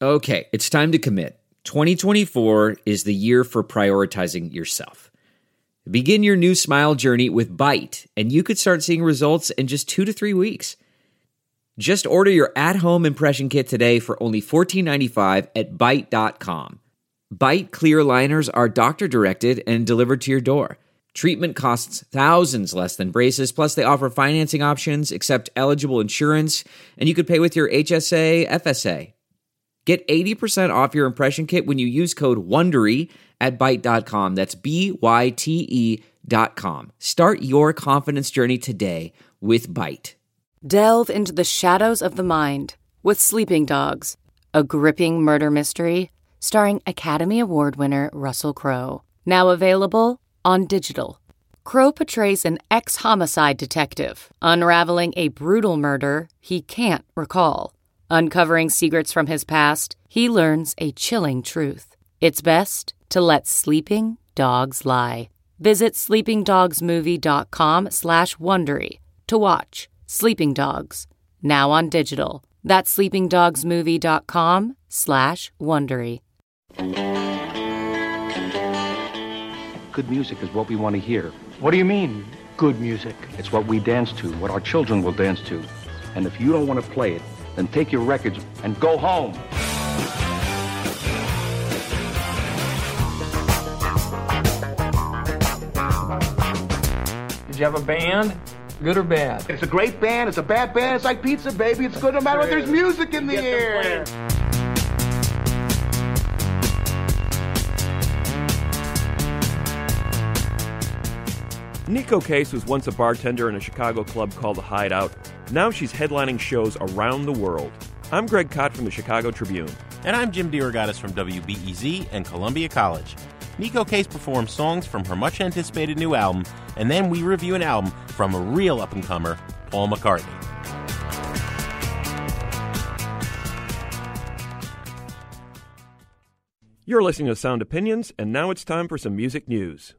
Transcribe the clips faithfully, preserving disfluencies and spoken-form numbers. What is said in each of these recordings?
Okay, it's time to commit. twenty twenty-four is the year for prioritizing yourself. Begin your new smile journey with Byte, and you could start seeing results in just two to three weeks. Just order your at-home impression kit today for only fourteen ninety-five at byte dot com. Byte clear aligners are doctor-directed and delivered to your door. Treatment costs thousands less than braces, plus they offer financing options, accept eligible insurance, and you could pay with your H S A, F S A. Get eighty percent off your impression kit when you use code WONDERY at byte dot com. That's B Y T E dot com. Start your confidence journey today with Byte. Delve into the shadows of the mind with Sleeping Dogs, a gripping murder mystery starring Academy Award winner Russell Crowe. Now available on digital. Crowe portrays an ex-homicide detective unraveling a brutal murder he can't recall. Uncovering secrets from his past, he learns a chilling truth. It's best to let sleeping dogs lie. Visit sleepingdogsmovie.com slash Wondery to watch Sleeping Dogs, now on digital. That's sleepingdogsmovie.com slash Wondery. Good music is what we want to hear. What do you mean, good music? It's what we dance to, what our children will dance to. And if you don't want to play it, then take your records and go home. Did you have a band? Good or bad? It's a great band. It's a bad band. It's like pizza, baby. It's good no matter what. There's music in the air. Neko Case was once a bartender in a Chicago club called The Hideout. Now she's headlining shows around the world. I'm Greg Kot from the Chicago Tribune. And I'm Jim DeRogatis from W B E Z and Columbia College. Neko Case performs songs from her much-anticipated new album, and then we review an album from a real up-and-comer, Paul McCartney. You're listening to Sound Opinions, and now it's time for some music news.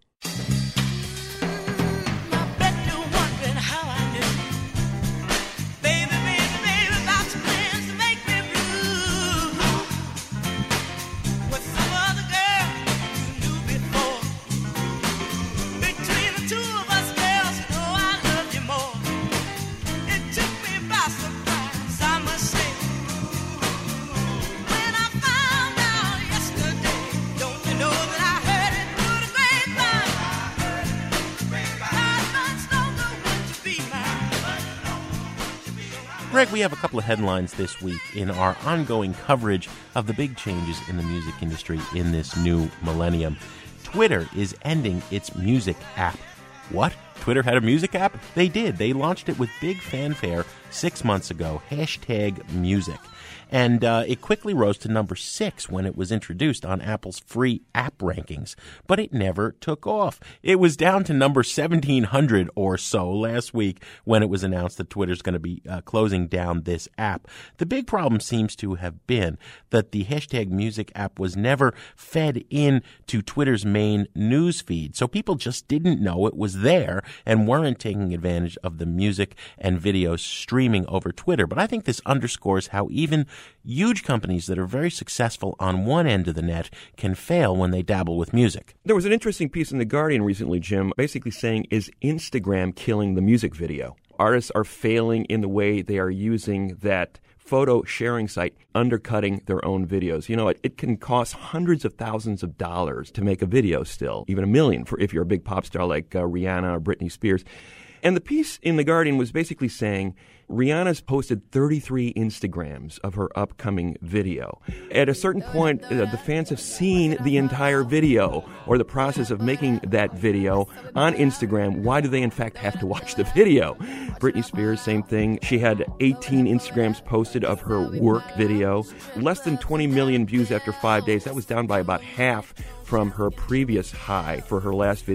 Greg, we have a couple of headlines this week in our ongoing coverage of the big changes in the music industry in this new millennium. Twitter is ending its music app. What? Twitter had a music app? They did. They launched it with big fanfare six months ago, hashtag music. And uh, it quickly rose to number six when it was introduced on Apple's free app rankings. But it never took off. It was down to number seventeen hundred or so last week when it was announced that Twitter's going to be uh, closing down this app. The big problem seems to have been that the hashtag music app was never fed in to Twitter's main news feed. So people just didn't know it was there and weren't taking advantage of the music and video streaming over Twitter. But I think this underscores how even huge companies that are very successful on one end of the net can fail when they dabble with music. There was an interesting piece in The Guardian recently, Jim, basically saying, is Instagram killing the music video? Artists are failing in the way they are using that photo sharing site, undercutting their own videos. You know, it, it can cost hundreds of thousands of dollars to make a video still, even a million for if you're a big pop star like uh, Rihanna or Britney Spears. And the piece in The Guardian was basically saying Rihanna's posted thirty-three Instagrams of her upcoming video. At a certain point, uh, the fans have seen the entire video or the process of making that video on Instagram. Why do they, in fact, have to watch the video? Britney Spears, same thing. She had eighteen Instagrams posted of her work video. Less than twenty million views after five days. That was down by about half from her previous high for her last video.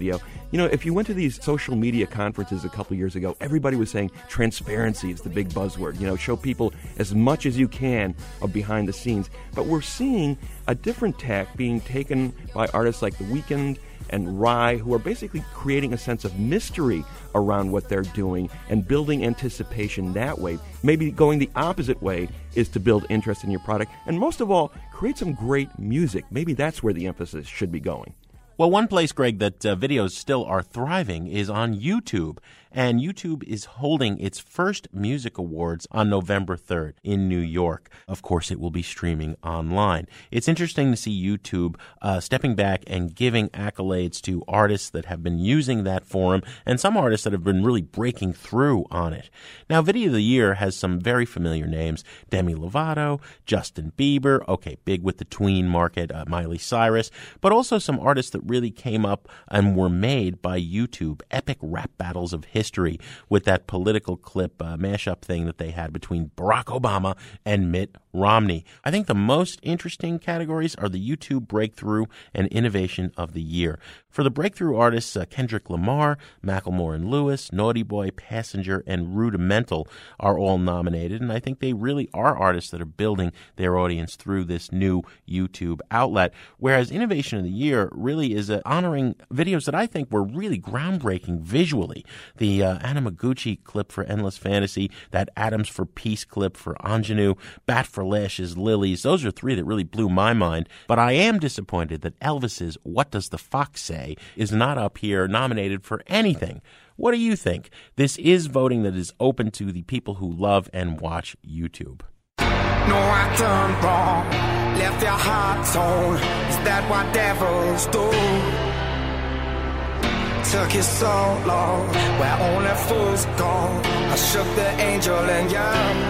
You know, if you went to these social media conferences a couple years ago, everybody was saying transparency is the big buzzword. You know, show people as much as you can of behind the scenes. But we're seeing a different tack being taken by artists like The Weeknd and Rye, who are basically creating a sense of mystery around what they're doing and building anticipation that way. Maybe going the opposite way is to build interest in your product. And most of all, create some great music. Maybe that's where the emphasis should be going. Well, one place, Greg, that uh, videos still are thriving is on YouTube. And YouTube is holding its first music awards on November third in New York. Of course, it will be streaming online. It's interesting to see YouTube uh, stepping back and giving accolades to artists that have been using that forum and some artists that have been really breaking through on it. Now, Video of the Year has some very familiar names. Demi Lovato, Justin Bieber, okay, big with the tween market, uh, Miley Cyrus, but also some artists that really came up and were made by YouTube. Epic rap battles of history with that political clip uh, mashup thing that they had between Barack Obama and Mitt Romney. I think the most interesting categories are the YouTube Breakthrough and Innovation of the Year. For the breakthrough artists, uh, Kendrick Lamar, Macklemore and Lewis, Naughty Boy, Passenger, and Rudimental are all nominated, and I think they really are artists that are building their audience through this new YouTube outlet, whereas Innovation of the Year really is uh, honoring videos that I think were really groundbreaking visually. The uh, Anamaguchi clip for Endless Fantasy, that Atoms for Peace clip for Ingenue, Bat for Lashes, Lilies, those are three that really blew my mind, but I am disappointed that Elvis's What Does the Fox Say is not up here nominated for anything. What do you think? This is voting that is open to the people who love and watch YouTube. No, I done wrong, left your heart torn. Is that what devils do? Took you so long, where only fools go. I shook the angel and young.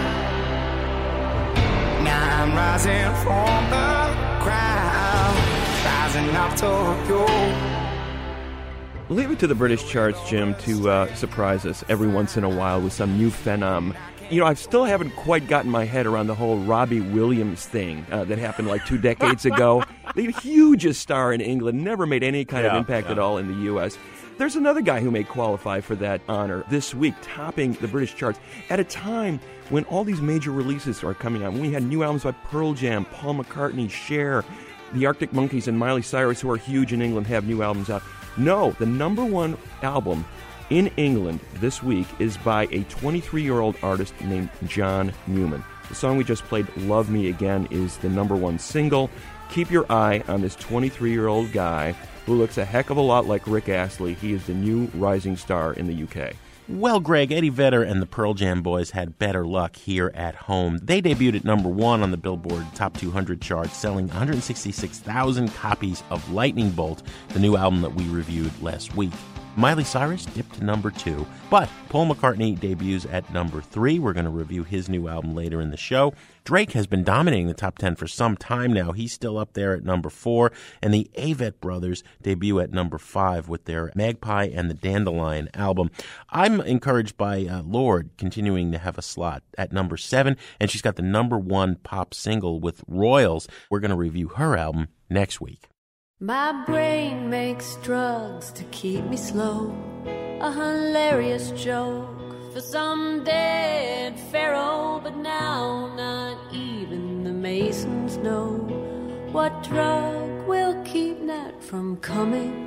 Now I'm rising from the crowd, rising up to you. Leave it to the British charts, Jim, to uh, surprise us every once in a while with some new phenom. You know, I still haven't quite gotten my head around the whole Robbie Williams thing uh, that happened like two decades ago. The hugest star in England, never made any kind yeah, of impact yeah. at all in the U S There's another guy who may qualify for that honor this week, topping the British charts at a time when all these major releases are coming out. When we had new albums by Pearl Jam, Paul McCartney, Cher, the Arctic Monkeys, and Miley Cyrus, who are huge in England, have new albums out. No, the number one album in England this week is by a twenty-three-year-old artist named John Newman. The song we just played, Love Me Again, is the number one single. Keep your eye on this twenty-three-year-old guy who looks a heck of a lot like Rick Astley. He is the new rising star in the U K. Well, Greg, Eddie Vedder and the Pearl Jam Boys had better luck here at home. They debuted at number one on the Billboard Top two hundred chart, selling one hundred sixty-six thousand copies of Lightning Bolt, the new album that we reviewed last week. Miley Cyrus dipped to number two, but Paul McCartney debuts at number three. We're going to review his new album later in the show. Drake has been dominating the top ten for some time now. He's still up there at number four, and the Avett Brothers debut at number five with their Magpie and the Dandelion album. I'm encouraged by uh, Lorde continuing to have a slot at number seven, and she's got the number one pop single with Royals. We're going to review her album next week. My brain makes drugs to keep me slow, a hilarious joke for some dead pharaoh, but now not even the Masons know what drug will keep Nat from coming.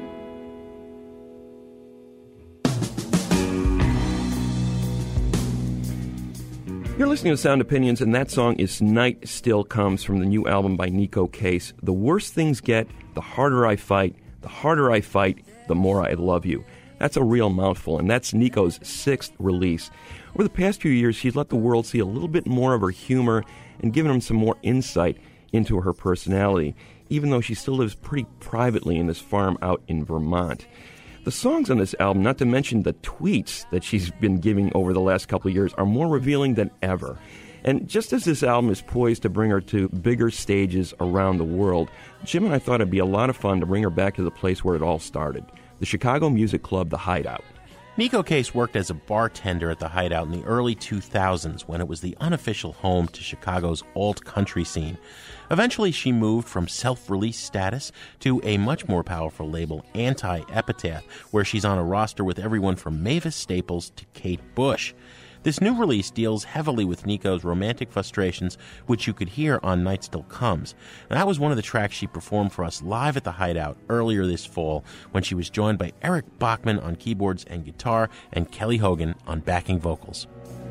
You're listening to Sound Opinions, and that song is Night Still Comes from the new album by Nico Case. The worse things get, the harder I fight. The harder I fight, the more I love you. That's a real mouthful, and that's Nico's sixth release. Over the past few years, she's let the world see a little bit more of her humor and given them some more insight into her personality, even though she still lives pretty privately in this farm out in Vermont. The songs on this album, not to mention the tweets that she's been giving over the last couple of years, are more revealing than ever. And just as this album is poised to bring her to bigger stages around the world, Jim and I thought it'd be a lot of fun to bring her back to the place where it all started, the Chicago music club, The Hideout. Neko Case worked as a bartender at the Hideout in the early two thousands when it was the unofficial home to Chicago's alt-country scene. Eventually, she moved from self-release status to a much more powerful label, Anti-Epitaph, where she's on a roster with everyone from Mavis Staples to Kate Bush. This new release deals heavily with Neko's romantic frustrations, which you could hear on Night Still Comes. And that was one of the tracks she performed for us live at the Hideout earlier this fall when she was joined by Eric Bachman on keyboards and guitar and Kelly Hogan on backing vocals.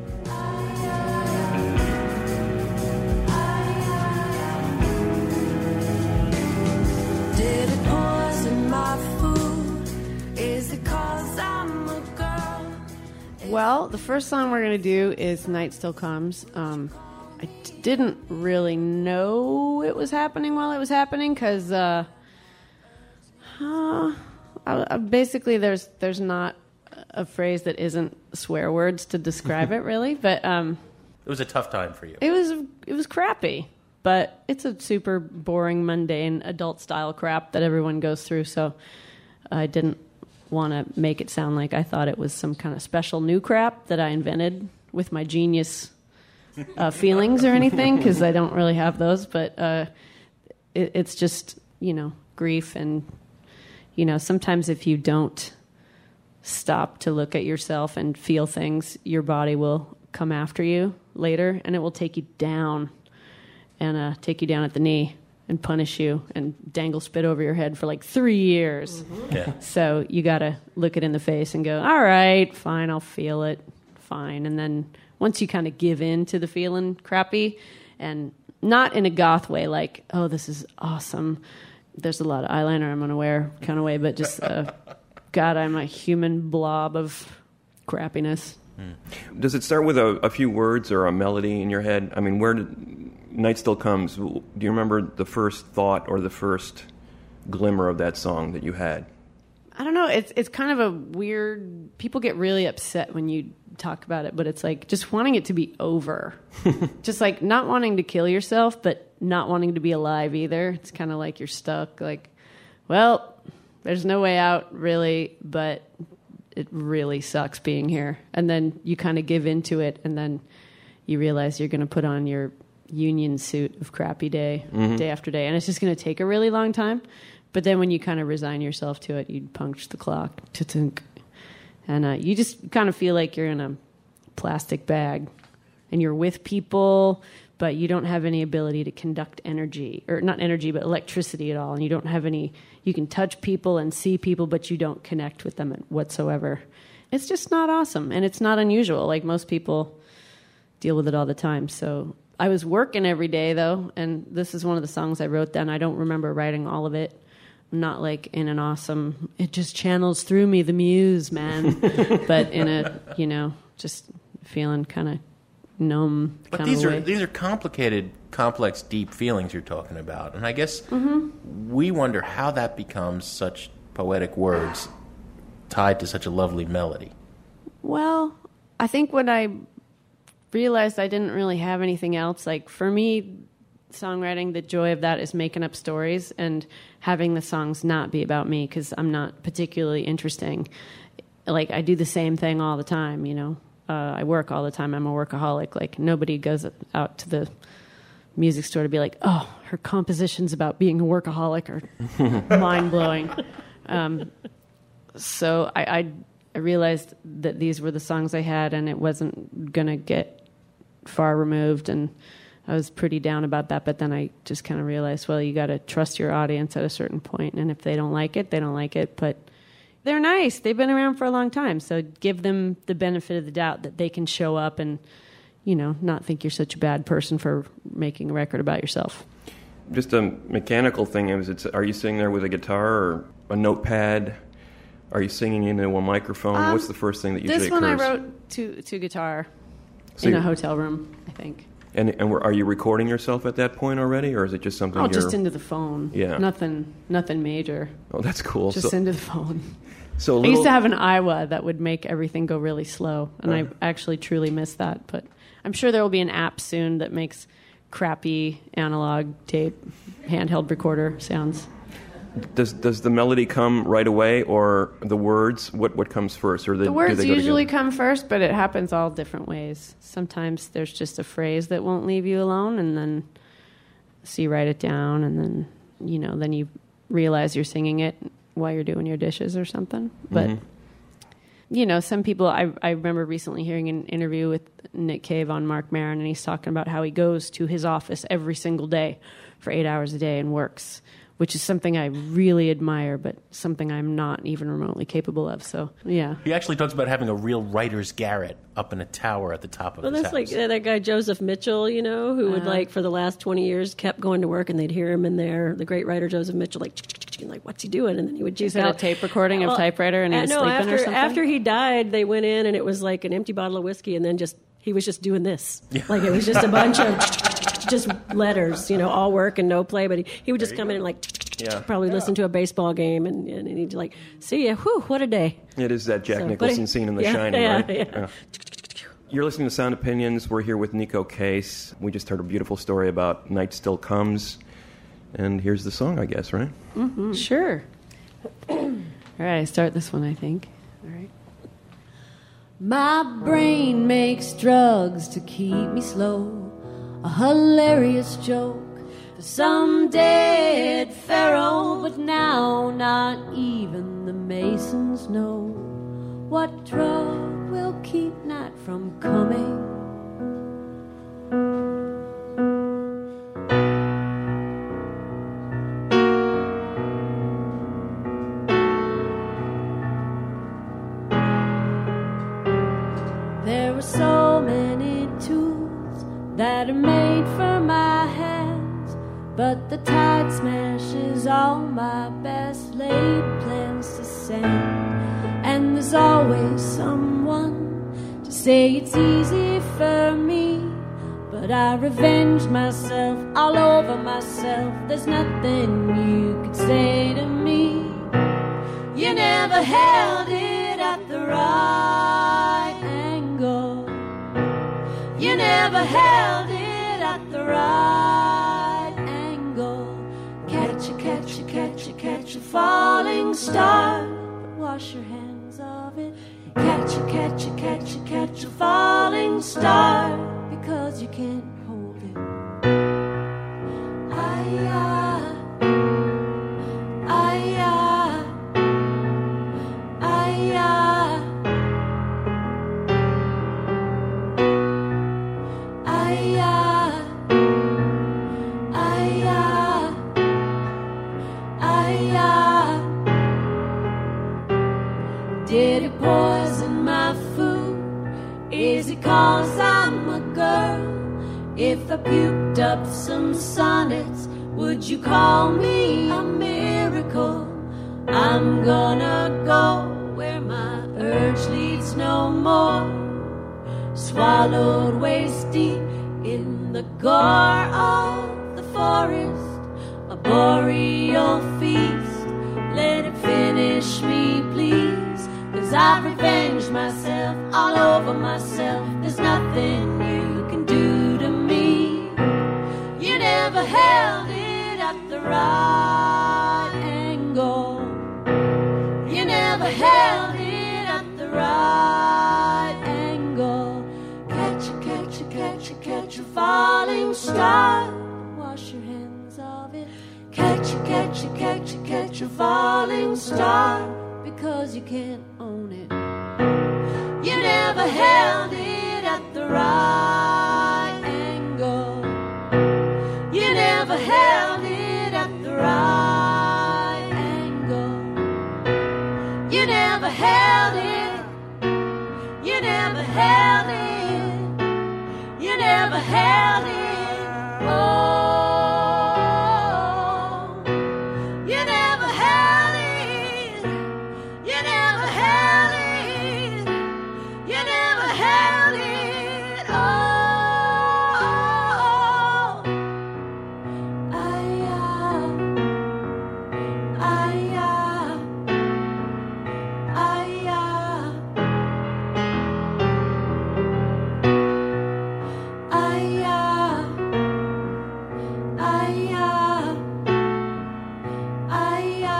Did it poison my food? Is it 'cause I'm a girl? Well, the first song we're going to do is Night Still Comes. Um, I d- didn't really know it was happening while it was happening because uh, uh, I, I basically there's there's not a phrase that isn't swear words to describe it really, but um, it was a tough time for you. It was it was crappy, but it's a super boring, mundane, adult-style crap that everyone goes through, so I didn't want to make it sound like I thought it was some kind of special new crap that I invented with my genius uh, feelings or anything, because I don't really have those, but uh, it, it's just, you know, grief, and, you know, sometimes if you don't stop to look at yourself and feel things, your body will come after you later, and it will take you down, and uh, take you down at the knee, and punish you and dangle spit over your head for like three years. Mm-hmm. Yeah. So you got to look it in the face and go, all right, fine, I'll feel it, fine. And then once you kind of give in to the feeling crappy, and not in a goth way like, oh, this is awesome, there's a lot of eyeliner I'm going to wear kind of way, but just, uh, God, I'm a human blob of crappiness. Mm. Does it start with a, a few words or a melody in your head? I mean, where did Night Still Comes, do you remember the first thought or the first glimmer of that song that you had? I don't know. It's it's kind of a weird... People get really upset when you talk about it, but it's like just wanting it to be over. Just like not wanting to kill yourself, but not wanting to be alive either. It's kind of like you're stuck. Like, well, there's no way out, really, but it really sucks being here. And then you kind of give into it, and then you realize you're going to put on your union suit of crappy day, mm-hmm. day after day, and it's just going to take a really long time. But then when you kind of resign yourself to it, you punch the clock, and uh, you just kind of feel like you're in a plastic bag, and you're with people, but you don't have any ability to conduct energy, or not energy, but electricity at all, and you don't have any, you can touch people and see people, but you don't connect with them whatsoever. It's just not awesome, and it's not unusual. Like, most people deal with it all the time, so... I was working every day, though, and this is one of the songs I wrote then. I don't remember writing all of it. I'm not like in an awesome, it just channels through me, the muse, man. But in a, you know, just feeling kind of numb but kind these of are way. These are complicated, complex, deep feelings you're talking about. And I guess mm-hmm. we wonder how that becomes such poetic words tied to such a lovely melody. Well, I think when I realized I didn't really have anything else, like for me, songwriting, the joy of that is making up stories and having the songs not be about me, because I'm not particularly interesting. Like, I do the same thing all the time, you know. Uh, I work all the time. I'm a workaholic. Like, nobody goes out to the music store to be like, oh, her compositions about being a workaholic are mind-blowing. Um, so I, I, I realized that these were the songs I had, and it wasn't going to get far removed, and I was pretty down about that. But then I just kind of realized, well, you got to trust your audience at a certain point, and if they don't like it, they don't like it. But they're nice. They've been around for a long time, so give them the benefit of the doubt that they can show up and, you know, not think you're such a bad person for making a record about yourself. Just a mechanical thing, is it's, are you sitting there with a guitar or a notepad? Are you singing into a microphone? Um, What's the first thing that usually this occurs? This one I wrote to to guitar so in a hotel room, I think. And and are you recording yourself at that point already, or is it just something Oh, you're... just into the phone. Yeah. Nothing, nothing major. Oh, that's cool. Just so, into the phone. So a little... I used to have an Iowa that would make everything go really slow, and uh. I actually truly miss that. But I'm sure there will be an app soon that makes crappy analog tape handheld recorder sounds. Does does the melody come right away, or the words? What what comes first? Or the, The words do they go usually together? come first, but it happens all different ways. Sometimes there's just a phrase that won't leave you alone, and then so you write it down, and then you know, then you realize you're singing it while you're doing your dishes or something. But Mm-hmm. you know, some people. I I remember recently hearing an interview with Nick Cave on Marc Maron, and he's talking about how he goes to his office every single day for eight hours a day and works, which is something I really admire, but something I'm not even remotely capable of. So, yeah. He actually talks about having a real writer's garret up in a tower at the top of Well, his that's house. like uh, that guy Joseph Mitchell, you know, who would Uh. like for the last twenty years kept going to work, and they'd hear him in there. The great writer Joseph Mitchell, like, like what's he doing? And then he would He's just had a tape recording of Well, typewriter and he uh, was no, sleeping after or something? after he died, they went in and it was like an empty bottle of whiskey, and then just he was just doing this, like it was just a bunch of just letters, you know, all work and no play. But he, he would just come in and like. Yeah. Probably listen to a baseball game and, and he'd like, see ya, whew, what a day. It is that Jack So, but Nicholson it- scene in The yeah, Shining, yeah, right? yeah. You're listening to Sound Opinions. We're here with Nico Case. We just heard a beautiful story about Night Still Comes. And here's the song, I guess, right? Mm-hmm. Sure. All right, I start this one, I think. All right. My brain makes drugs to keep me slow, a hilarious joke for some dead pharaoh, but now not even the Masons know what drug will keep night from coming. There are so many tools that are made for my hands, but the tide smashes all my best laid plans to sand. And there's always someone to say it's easy for me, but I revenge myself all over myself. There's nothing you could say to me. You never held it at the right angle. You never held it at the right angle. Catch a, catch a, catch a, catch a falling star, but wash your hands of it. Catch a, catch a, catch a, catch a falling star, because you can't hold it. I, I, I, I, I, did it poison my food? Is it 'cause I'm a girl? If I puked up some sonnets, would you call me a miracle? I'm gonna go where my urge leads no more, swallowed waist deep in the gore of the forest, a boreal feast. Let it finish me, please, 'cause I've revenged myself all over myself. There's nothing you can do to me. You never held it at the right angle. You never held it at the right angle. Catch a, catch a, catch a, catch a falling star. Wash your hands of it. Catch a, catch a, catch a, catch a falling star, because you can't own it. You never held it at the right angle. You never held it at the right angle. You never held it. You never held it. You never held it. Oh. I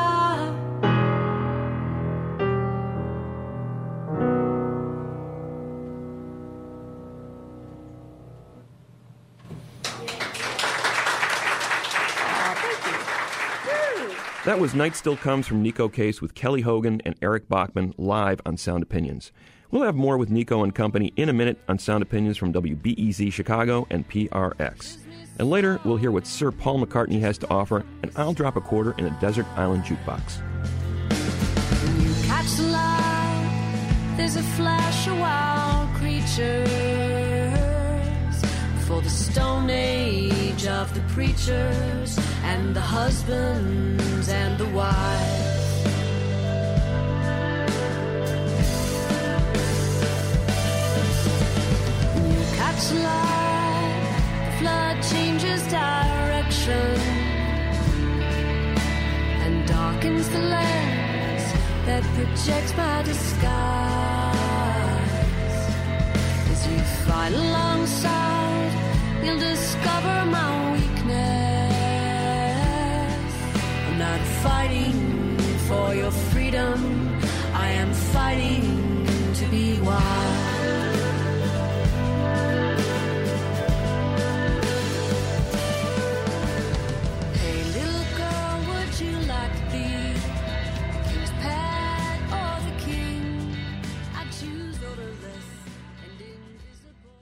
That was Night Still Comes from Nico Case with Kelly Hogan and Eric Bachman live on Sound Opinions. We'll have more with Nico and company in a minute on Sound Opinions from W B E Z Chicago and P R X. And later, we'll hear what Sir Paul McCartney has to offer, and I'll drop a quarter in a desert island jukebox. When you catch the light, there's a flash of wild creatures. For the stone age of the preachers and the husbands and the wives. When you catch the light, the flood changes direction and darkens the lens that projects my disguise. As you fight alongside, you'll discover my weakness. I'm not fighting for your freedom, I am fighting to be wild. Hey little girl, would you like to be King's pet or the king? I choose odorless and invisible.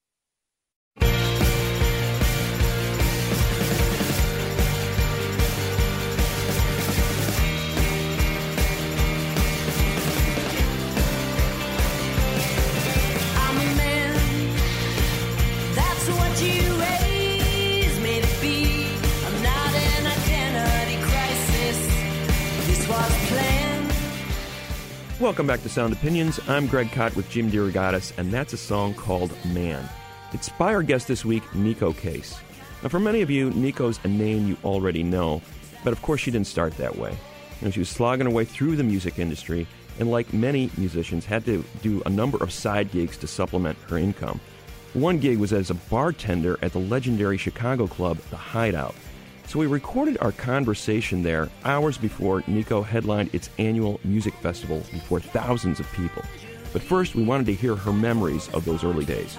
I'm a man, that's what you raised me to be. I'm not an identity crisis, this was planned. Welcome back to Sound Opinions. I'm Greg Kot with Jim DeRogatis, and that's a song called Man. It's by our guest this week, Nico Case. Now, for many of you, Nico's a name you already know, but of course she didn't start that way. You know, she was slogging her way through the music industry, and like many musicians, had to do a number of side gigs to supplement her income. One gig was as a bartender at the legendary Chicago club, The Hideout. So we recorded our conversation there hours before Nico headlined its annual music festival before thousands of people. But first, we wanted to hear her memories of those early days.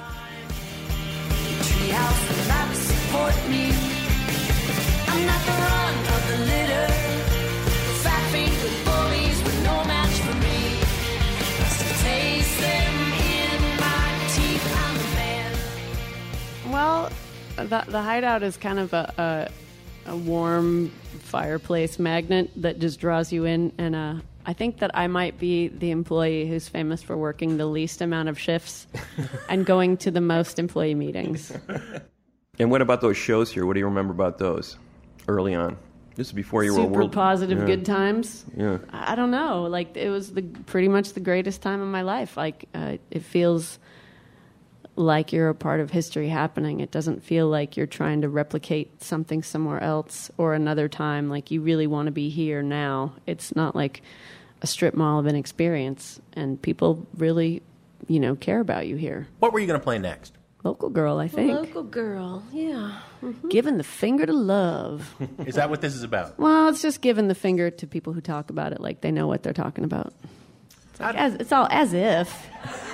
Treehouse will not support me. I'm not the run of the litter. Fat fingered bullies with no match for me. I still taste them in my teeth. I'm a man. Well, the, the Hideout is kind of a, a a warm fireplace magnet that just draws you in, and uh, I think that I might be the employee who's famous for working the least amount of shifts and going to the most employee meetings. And what about those shows here? What do you remember about those early on? This is before you were a Super world... positive, yeah. good times. Yeah. I don't know. Like, it was the pretty much the greatest time of my life. Like, uh, it feels like you're a part of history happening. It doesn't feel like you're trying to replicate something somewhere else or another time. Like, you really want to be here now. It's not like a strip mall of an experience, and people really, you know, care about you here. What were you going to play next? Local Girl, I think. Local Girl, yeah. Mm-hmm. Giving the finger to love. Is that what this is about? Well, it's just giving the finger to people who talk about it like they know what they're talking about. It's, like as, it's all as if.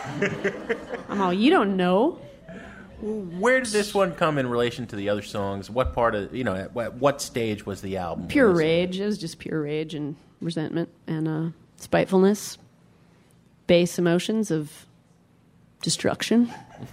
I'm all, you don't know. Where did this one come in relation to the other songs? What part of, you know, at what, what stage was the album? Pure rage. It was just pure rage and resentment and uh, spitefulness. Base emotions of destruction.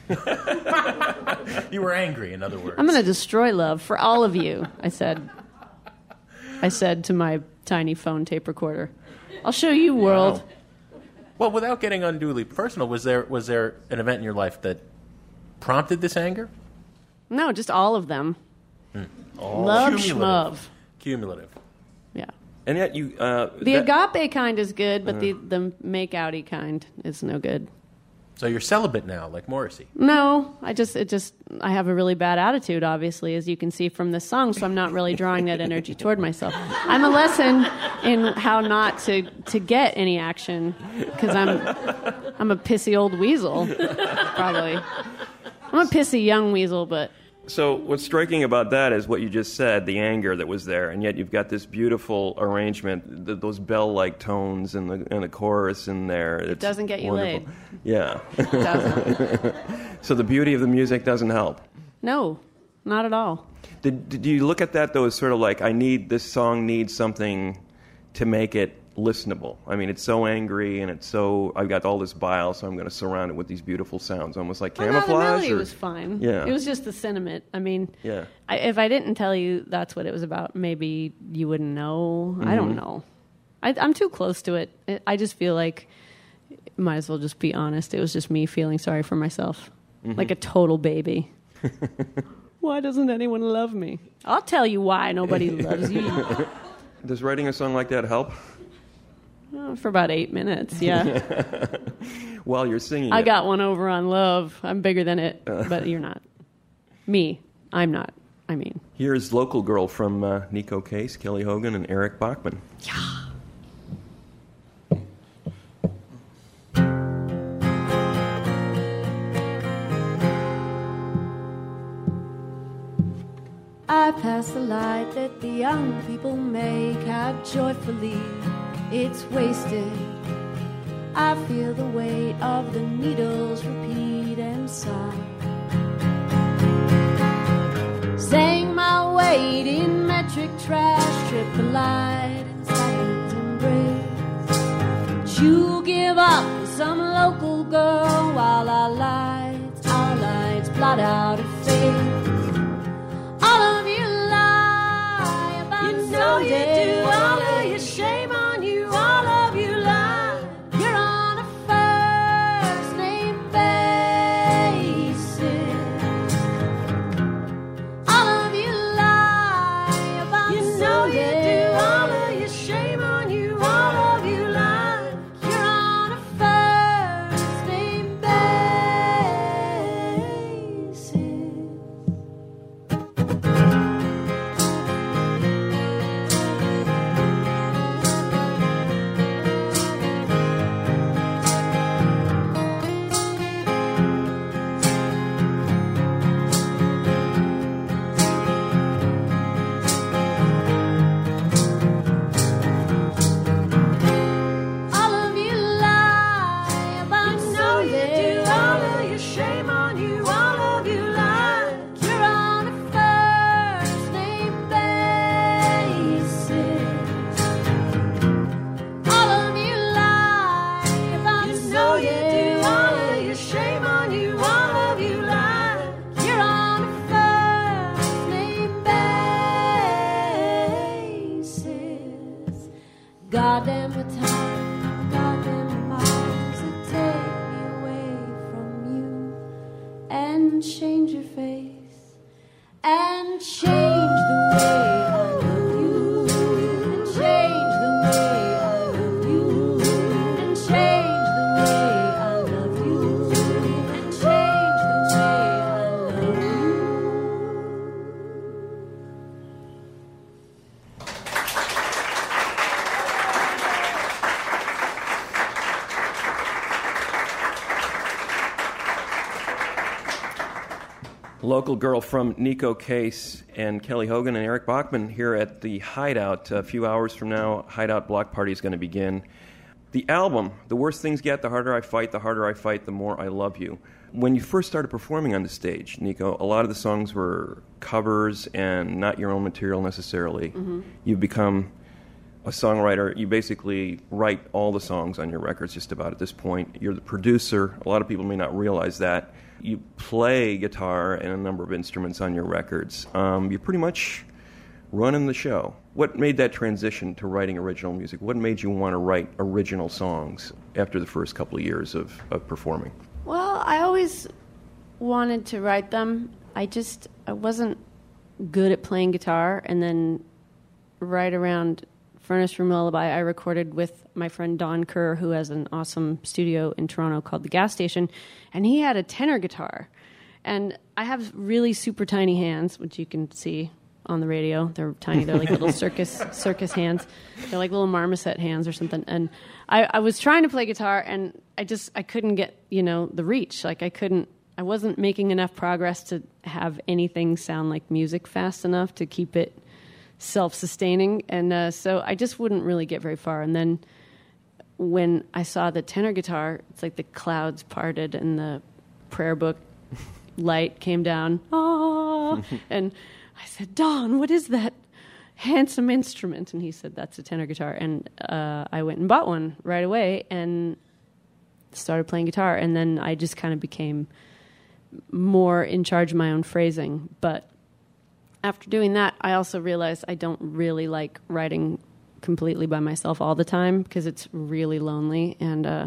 You were angry, in other words. I'm going to destroy love for all of you, I said. I said to my tiny phone tape recorder. I'll show you, world. Wow. Well, without getting unduly personal, was there was there an event in your life that prompted this anger? No, just all of them. Hmm. All Love cumulative. schmove. Cumulative. Yeah. And yet you... Uh, The that, agape kind is good, but Uh. the, the make-outy kind is no good. So you're celibate now, like Morrissey. No, I just, it just, I have a really bad attitude, obviously, as you can see from this song, so I'm not really drawing that energy toward myself. I'm a lesson in how not to, to get any action, because I'm, I'm a pissy old weasel, probably. I'm a pissy young weasel, but... So what's striking about that is what you just said, the anger that was there, and yet you've got this beautiful arrangement, th- those bell-like tones and the and the chorus in there. It's It doesn't get you wonderful. laid. Yeah. It doesn't. So the beauty of the music doesn't help. No, not at all. Did, did you look at that, though, as sort of like, I need, this song needs something to make it listenable? I mean, it's so angry, and it's so, I've got all this bile, so I'm going to surround it with these beautiful sounds, almost like camouflage? Well, no, the melody or? was fine. Yeah. It was just the sentiment. I mean, yeah. I, if I didn't tell you that's what it was about, maybe you wouldn't know. Mm-hmm. I don't know. I, I'm too close to it. I just feel like, might as well just be honest, it was just me feeling sorry for myself. Mm-hmm. Like a total baby. Why doesn't anyone love me? I'll tell you why nobody loves you. Does writing a song like that help? Oh, for about eight minutes, yeah. While you're singing I it. got one over on love. I'm bigger than it, uh. but you're not. Me. I'm not. I mean. Here's Local Girl from uh, Nico Case, Kelly Hogan, and Eric Bachman. Yeah. I pass the light that the young people make out joyfully. It's wasted. I feel the weight of the needles repeat and sigh. Saying my weight in metric trash, trip the light in silent embrace. You give up for some local girl while our lights, our lights blot out a face. So you do, all of you, shame on you, all of you lie. You're on a first name basis. All of you lie about you know you do, all of you, shame on you, all of you lie. You're on a first name basis. Goddamn the time, goddamn the miles that take me away from you, and change your face, and change the way I love you, and change the way I love you, and change the way I love you, and change the way I love you. Local Girl from Nico Case and Kelly Hogan and Eric Bachman here at the Hideout. A few hours from now, Hideout Block Party is going to begin. The album, The Worse Things Get, The Harder I Fight, The Harder I Fight, The More I Love You. When you first started performing on the stage, Nico, a lot of the songs were covers and not your own material necessarily. Mm-hmm. You've become a songwriter. You basically write all the songs on your records just about at this point. You're the producer. A lot of people may not realize that. You play guitar and a number of instruments on your records. Um, you're pretty much running the show. What made that transition to writing original music? What made you want to write original songs after the first couple of years of, of performing? Well, I always wanted to write them. I just I wasn't good at playing guitar. And then right around Furnace Room Lullaby, I recorded with my friend Don Kerr, who has an awesome studio in Toronto called The Gas Station, and he had a tenor guitar. And I have really super tiny hands, which you can see on the radio. They're tiny. They're like little circus circus hands. They're like little marmoset hands or something. And I, I was trying to play guitar, and I just I couldn't get, you know, the reach. Like I couldn't. I wasn't making enough progress to have anything sound like music fast enough to keep it self-sustaining, and uh, so I just wouldn't really get very far. And then when I saw the tenor guitar, it's like the clouds parted and the prayer book light came down, ah, and I said, Don, what is that handsome instrument? And he said, that's a tenor guitar. And uh, I went and bought one right away and started playing guitar. And then I just kind of became more in charge of my own phrasing. But after doing that, I also realized I don't really like writing completely by myself all the time because it's really lonely. And uh,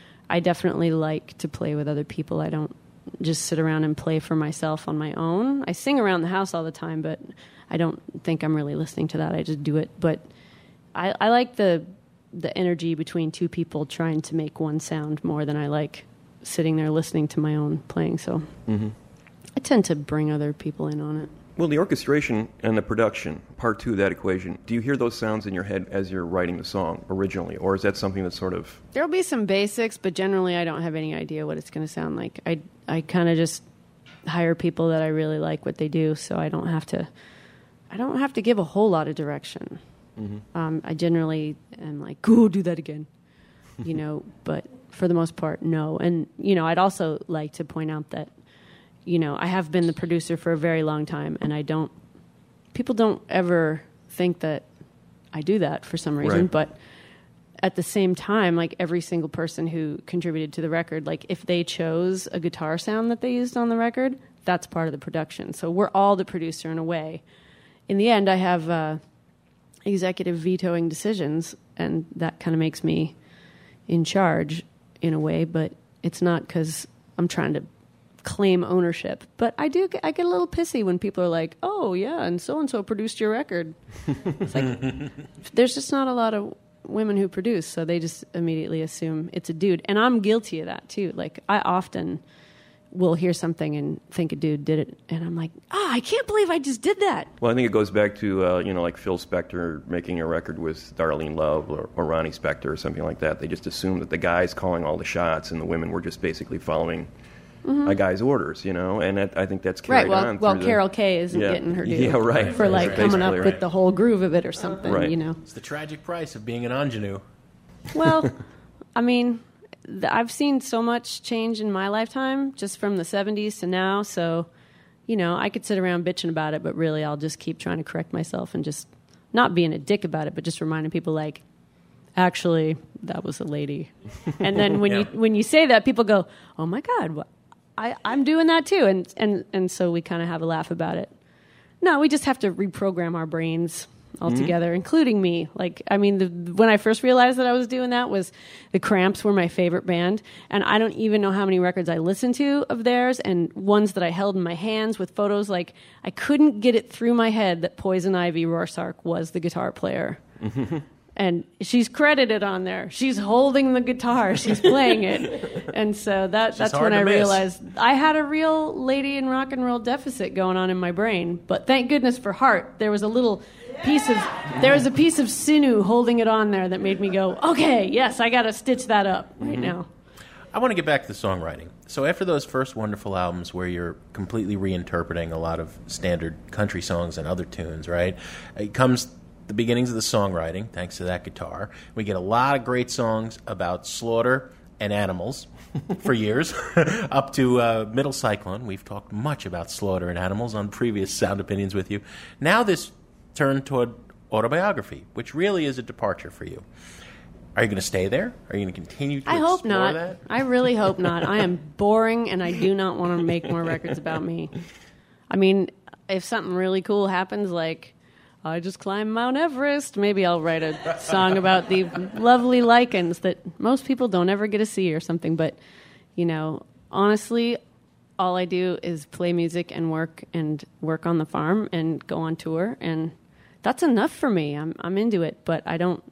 I definitely like to play with other people. I don't just sit around and play for myself on my own. I sing around the house all the time, but I don't think I'm really listening to that. I just do it. But I, I like the the energy between two people trying to make one sound more than I like sitting there listening to my own playing. So mm-hmm. I tend to bring other people in on it. Well, the orchestration and the production, part two of that equation, do you hear those sounds in your head as you're writing the song originally, or is that something that's sort of... There'll be some basics, but generally I don't have any idea what it's going to sound like. I, I kind of just hire people that I really like what they do, so I don't have to I don't have to give a whole lot of direction. Mm-hmm. Um, I generally am like, go do that again, you know, but for the most part, no. And, you know, I'd also like to point out that, you know, I have been the producer for a very long time, and I don't, people don't ever think that I do that for some reason, right. But at the same time, like every single person who contributed to the record, like if they chose a guitar sound that they used on the record, that's part of the production. So we're all the producer in a way. In the end, I have uh, executive vetoing decisions, and that kind of makes me in charge in a way, but it's not because I'm trying to claim ownership. But I do get, I get a little pissy when people are like, oh, yeah, and so-and-so produced your record. It's like, there's just not a lot of women who produce, so they just immediately assume it's a dude. And I'm guilty of that, too. Like, I often will hear something and think a dude did it, and I'm like, ah, oh, I can't believe I just did that. Well, I think it goes back to, uh, you know, like Phil Spector making a record with Darlene Love or, or Ronnie Spector or something like that. They just assumed that the guy's calling all the shots and the women were just basically following mm-hmm. a guy's orders, you know, and that, I think that's carried right, well, on. Well, through Carol the, Kay isn't yeah, getting her due yeah, right, for, like, right, coming up right. with the whole groove of it or something, right. you know. It's the tragic price of being an ingenue. Well, I mean... I've seen so much change in my lifetime, just from the seventies to now. So, you know, I could sit around bitching about it, but really I'll just keep trying to correct myself and just not being a dick about it, but just reminding people like, actually, that was a lady. And then when yeah. you when you say that, people go, oh my God, what? I, I'm doing that too. And, and, and so we kind of have a laugh about it. No, we just have to reprogram our brains altogether, mm-hmm. including me. Like, I mean, the, when I first realized that I was doing that was the Cramps were my favorite band, and I don't even know how many records I listened to of theirs, and ones that I held in my hands with photos. Like, I couldn't get it through my head that Poison Ivy Rorschach was the guitar player. Mm-hmm. And she's credited on there. She's holding the guitar. She's playing it. And so that, that's when I miss. realized I had a real lady in rock and roll deficit going on in my brain. But thank goodness for Heart, there was a little piece of there was a piece of sinew holding it on there that made me go, okay, yes, I got to stitch that up right mm-hmm. now. I want to get back to the songwriting. So after those first wonderful albums where you're completely reinterpreting a lot of standard country songs and other tunes, right? It comes the beginnings of the songwriting, thanks to that guitar. We get a lot of great songs about slaughter and animals for years, up to uh, Middle Cyclone. We've talked much about slaughter and animals on previous Sound Opinions with you. Now this turned toward autobiography, which really is a departure for you. Are you going to stay there? Are you going to continue to I explore hope not. that? I really hope not. I am boring, and I do not want to make more records about me. I mean, if something really cool happens, like I just climbed Mount Everest, maybe I'll write a song about the lovely lichens that most people don't ever get to see or something. But, you know, honestly, all I do is play music and work and work on the farm and go on tour, and that's enough for me. I'm I'm into it, but I don't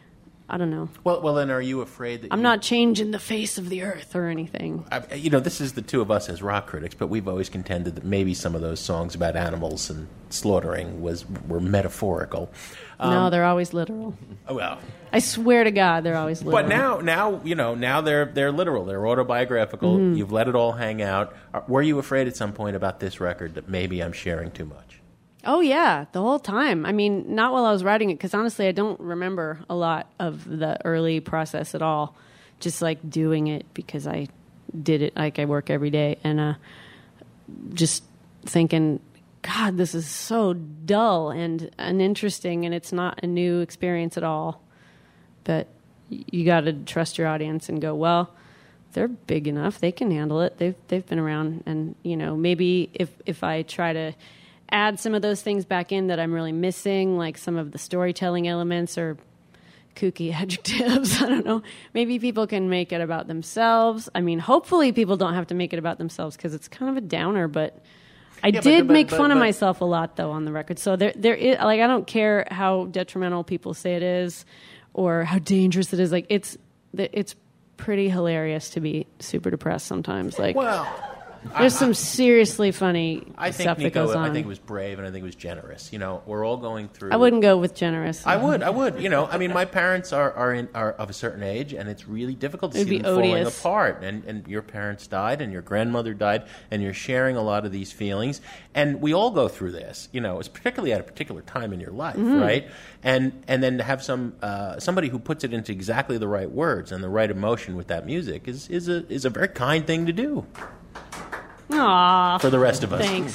I don't know. Well, well, then are you afraid that I'm you... not changing the face of the earth or anything? I, you know, this is the two of us as rock critics, but we've always contended that maybe some of those songs about animals and slaughtering was were metaphorical. Um, no, they're always literal. Oh, well. I swear to God, they're always literal. But now, now you know, now they're they're literal. They're autobiographical. Mm-hmm. You've let it all hang out. Were you afraid at some point about this record that maybe I'm sharing too much? Oh, yeah, the whole time. I mean, not while I was writing it, because honestly, I don't remember a lot of the early process at all. Just like doing it because I did it like I work every day, and uh, just thinking, God, this is so dull and uninteresting, and it's not a new experience at all. But you got to trust your audience and go, well, they're big enough; they can handle it. They've they've been around, and you know, maybe if if I try to add some of those things back in that I'm really missing, like some of the storytelling elements or kooky adjectives, I don't know. Maybe people can make it about themselves. I mean, hopefully, people don't have to make it about themselves because it's kind of a downer, but. I Yeah, did but- but- make but- fun of but- myself a lot, though, on the record. So there, there is like I don't care how detrimental people say it is, or how dangerous it is. Like it's, it's pretty hilarious to be super depressed sometimes. Like, Well, there's I- some seriously funny I think stuff that Nico, goes on. I think it was brave, and I think it was generous. You know, we're all going through. I wouldn't go with generous. I would, I would. You know, I mean, my parents are are, in, are of a certain age, and it's really difficult to It'd see be them falling odious. apart. And and your parents died, and your grandmother died, and you're sharing a lot of these feelings. And we all go through this. You know, it's particularly at a particular time in your life, Mhm. right? And and then to have some uh, somebody who puts it into exactly the right words and the right emotion with that music is is a is a very kind thing to do. Aww. For the rest of us. Thanks.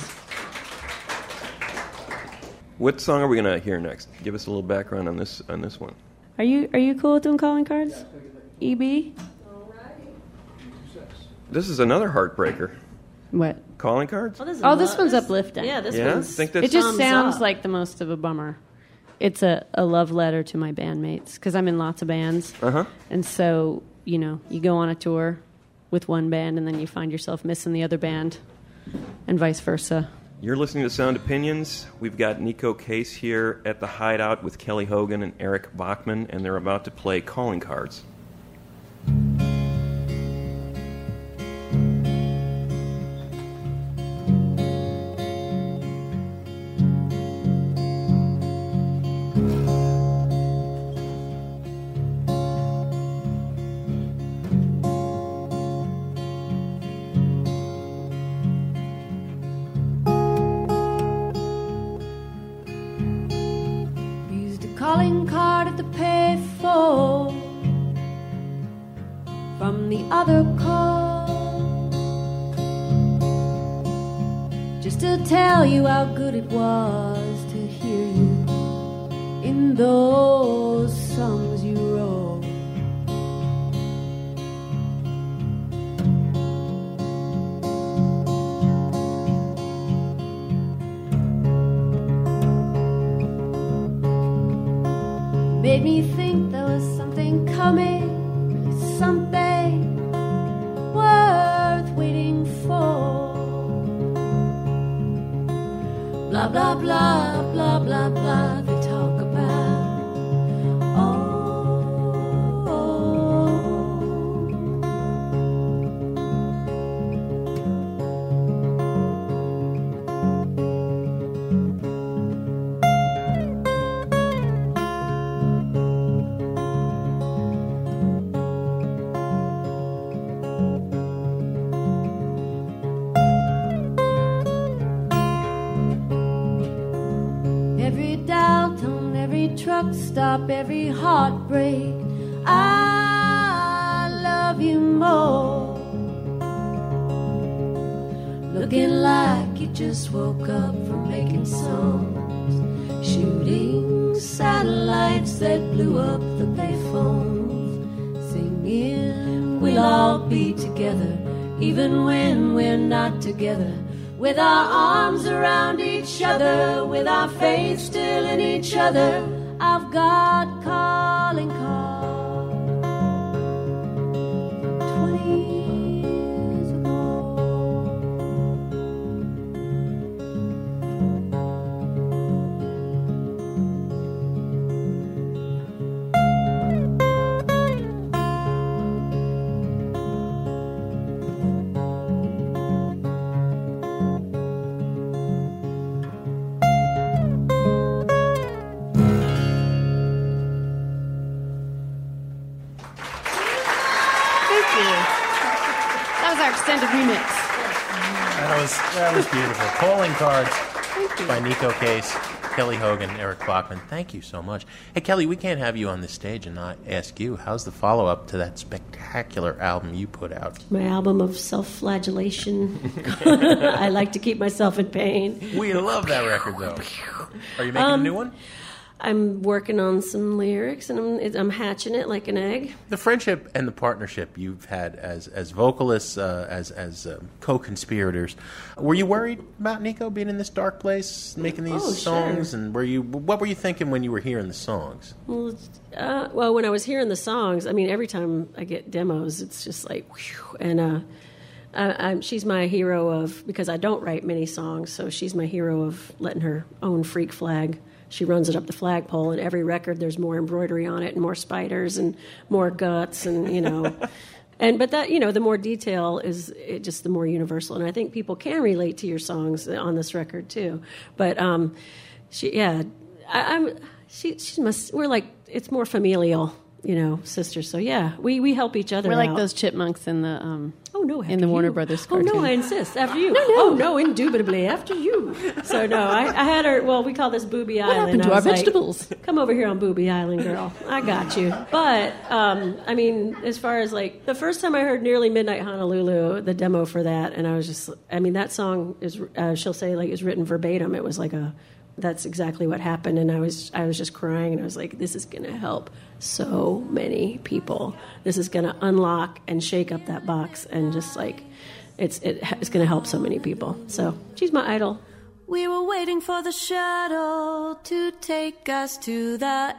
What song are we going to hear next? Give us a little background on this on this one. Are you are you cool with doing calling cards? E B? This is another heartbreaker. What? Calling cards? Oh, this, is Oh, this lo- one's uplifting. Yeah, this Yeah? one's. Think that's- It just thumbs sounds up. like the most of a bummer. It's a, a love letter to my bandmates because I'm in lots of bands. Uh-huh. And so, you know, you go on a tour with one band and then you find yourself missing the other band and vice versa. You're listening to Sound Opinions. We've got Nico Case here at the Hideout with Kelly Hogan and Eric Bachman, and they're about to play Calling Cards. Used a calling card at the payphone from the other call, just to tell you how good it was to hear you in those songs you wrote. Made me think there was something coming, something worth waiting for. Blah, blah, blah, blah, blah, blah, they talk about. Oh, oh. Every doubt on every truck stop, every heartbreak, I love you more. Looking like you just woke up from making songs, shooting satellites that blew up the payphones, singing we'll all be together, even when we're not together. With our arms around each other, with our faith still in each other, I've got calling cards. Twenty years ago. Thank you. That was our extended remix. That was that was beautiful. Calling Cards by Nico Case. Kelly Hogan, Eric Bachman, thank you so much. Hey, Kelly, we can't have you on this stage and not ask you, how's the follow-up to that spectacular album you put out? My album of self-flagellation. I like to keep myself in pain. We love that record, though. Are you making um, a new one? I'm working on some lyrics, and I'm, I'm hatching it like an egg. The friendship and the partnership you've had as as vocalists, uh, as as uh, co-conspirators, were you worried about Nico being in this dark place, making these oh, songs? Sure. And were you what were you thinking when you were hearing the songs? Well, uh, well, when I was hearing the songs, I mean, every time I get demos, it's just like, whew, and uh, I, I'm, she's my hero of, because I don't write many songs, so she's my hero of letting her own freak flag. She runs it up the flagpole, and every record there's more embroidery on it and more spiders and more guts, and you know, and but that you know the more detail is it just the more universal, and I think people can relate to your songs on this record too. But um, she, yeah, I, I'm she she must we're like it's more familial, you know, sisters. So yeah, we we help each other. We're out. like those chipmunks in the um. Oh no! In the you. Warner Brothers cartoon. Oh no! I insist. After you. No, no. Oh no! Indubitably after you. So no, I, I had her. Well, we call this Booby what Island. What happened to I our was like, vegetables? Come over here on Booby Island, girl. I got you. But um, I mean, as far as like the first time I heard "Nearly Midnight Honolulu," the demo for that, and I was just, I mean, that song is. Uh, she'll say like is written verbatim. It was like a. That's exactly what happened, and I was I was just crying, and I was like, this is going to help so many people. This is going to unlock and shake up that box, and just like, it's it, it's going to help so many people. So she's my idol. We were waiting for the shuttle to take us to the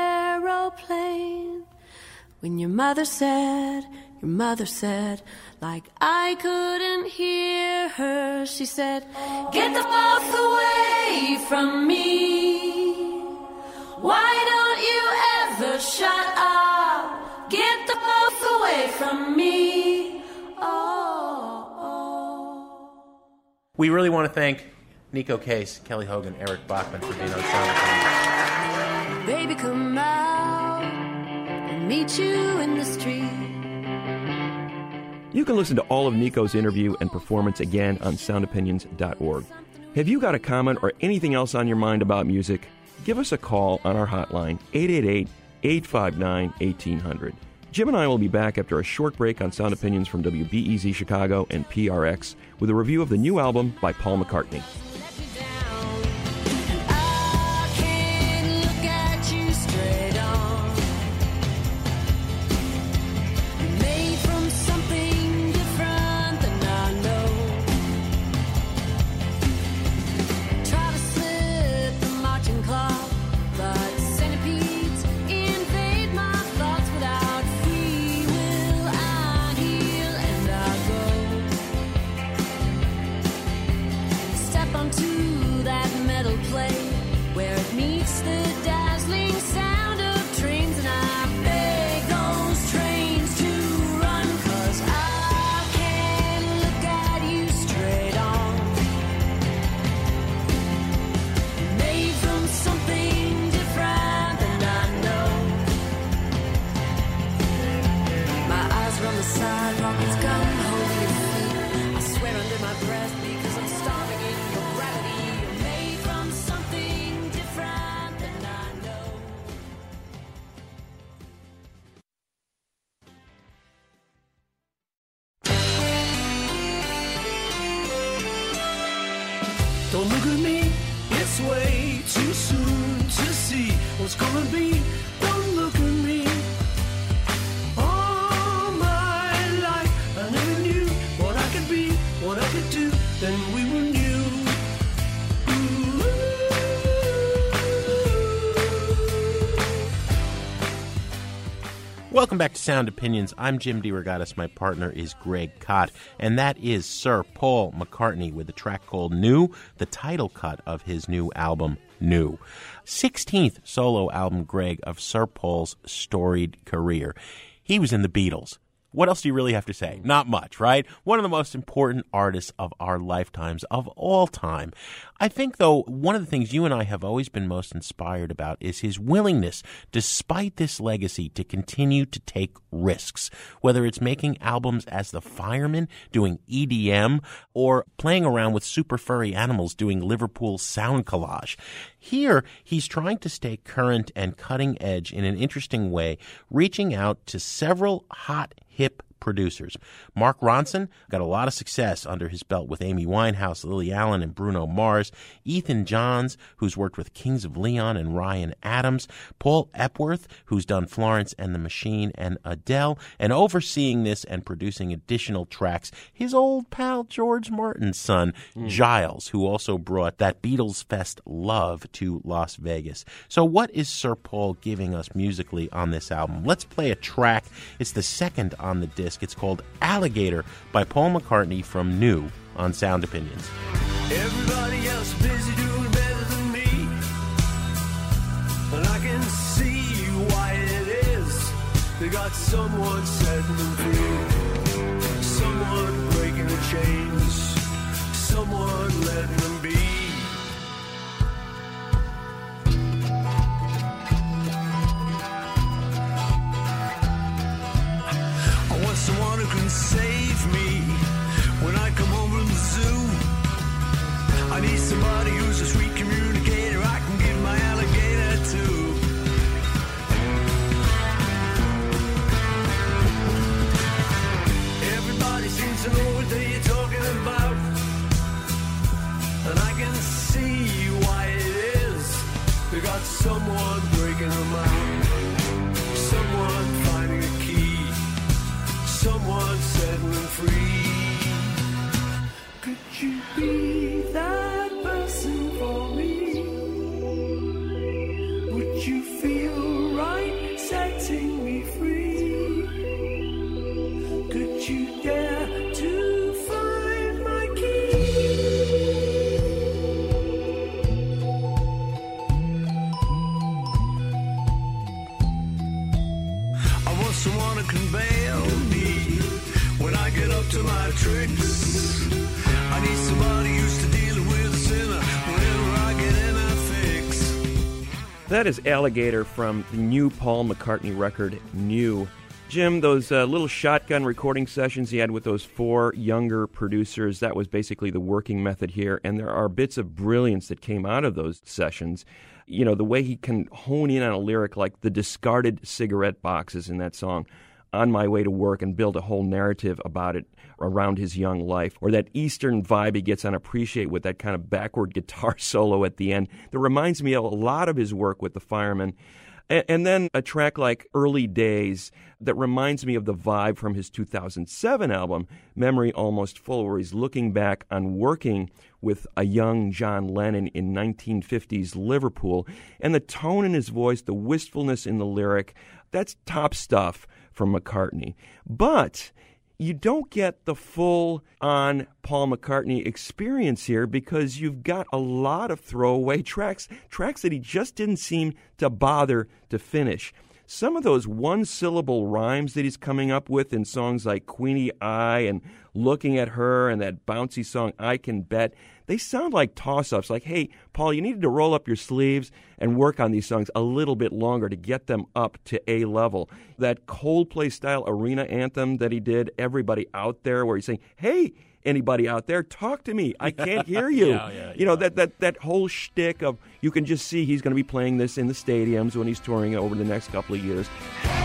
aeroplane when your mother said, your mother said, like I couldn't hear her. She said, get the fuck away from me. Why don't you ever shut up? Get the fuck away from me. Oh, oh. We really want to thank Nico Case, Kelly Hogan, Eric Bachman for being on Sound Opinions. Baby, come out and meet you in the street. You can listen to all of Nico's interview and performance again on sound opinions dot org. Have you got a comment or anything else on your mind about music? Give us a call on our hotline, eight eight eight, eight five nine, one eight zero zero. Jim and I will be back after a short break on Sound Opinions from W B E Z Chicago and P R X with a review of the new album by Paul McCartney. Don't look at me, it's way too soon to see what's gonna be. Don't look at me. All my life I never knew what I could be, what I could do, then we were new. Welcome back to Sound Opinions. I'm Jim DeRogatis. My partner is Greg Kot, and that is Sir Paul McCartney with a track called New, the title cut of his new album, New. sixteenth solo album, Greg, of Sir Paul's storied career. He was in the Beatles, What else do you really have to say? Not much, right? One of the most important artists of our lifetimes, of all time. I think, though, one of the things you and I have always been most inspired about is his willingness, despite this legacy, to continue to take risks, whether it's making albums as The Fireman, doing E D M, or playing around with super furry animals doing Liverpool sound collage. Here, he's trying to stay current and cutting edge in an interesting way, reaching out to several hot, hip producers. Mark Ronson got a lot of success under his belt with Amy Winehouse, Lily Allen, and Bruno Mars. Ethan Johns, who's worked with Kings of Leon and Ryan Adams. Paul Epworth, who's done Florence and the Machine and Adele. And overseeing this and producing additional tracks, his old pal George Martin's son, mm. Giles, who also brought that Beatles Fest love to Las Vegas. So what is Sir Paul giving us musically on this album? Let's play a track. It's the second on the disc. It's called Alligator by Paul McCartney from New on Sound Opinions. Everybody else busy doing better than me, and I can see why it is. They got someone setting them free, someone breaking the chains, someone letting them be. Someone who can save me when I come home from the zoo. I need somebody who's a sweet communicator I can give my alligator to. Everybody seems to know what they're talking about, and I can see why it is. They got someone breaking them out, someone finding a key, someone setting them free. Could you be that person for me? Would you feel right setting me free? Could you dare to find my key? I want someone who can bail me when I get up to my tricks. I need somebody used to dealing with a sinner whenever I get in a fix. That is Alligator from the new Paul McCartney record, New. Jim, those uh, little shotgun recording sessions he had with those four younger producers, that was basically the working method here, and there are bits of brilliance that came out of those sessions. You know, the way he can hone in on a lyric like the discarded cigarette boxes in that song, On My Way to Work, and build a whole narrative about it around his young life, or that Eastern vibe he gets on Appreciate with that kind of backward guitar solo at the end that reminds me a lot of his work with the Firemen. And, and then a track like Early Days that reminds me of the vibe from his two thousand seven album, Memory Almost Full, where he's looking back on working with a young John Lennon in nineteen fifties Liverpool. And the tone in his voice, the wistfulness in the lyric, that's top stuff from McCartney. But you don't get the full-on Paul McCartney experience here because you've got a lot of throwaway tracks, tracks that he just didn't seem to bother to finish. Some of those one-syllable rhymes that he's coming up with in songs like Queenie Eye and Looking at Her and that bouncy song I Can Bet, they sound like toss-ups, like, hey, Paul, you needed to roll up your sleeves and work on these songs a little bit longer to get them up to A level. That Coldplay-style arena anthem that he did, Everybody Out There, where he's saying, hey, anybody out there, talk to me. I can't hear you. yeah, yeah, you know, that, that, that whole shtick of, you can just see he's going to be playing this in the stadiums when he's touring over the next couple of years.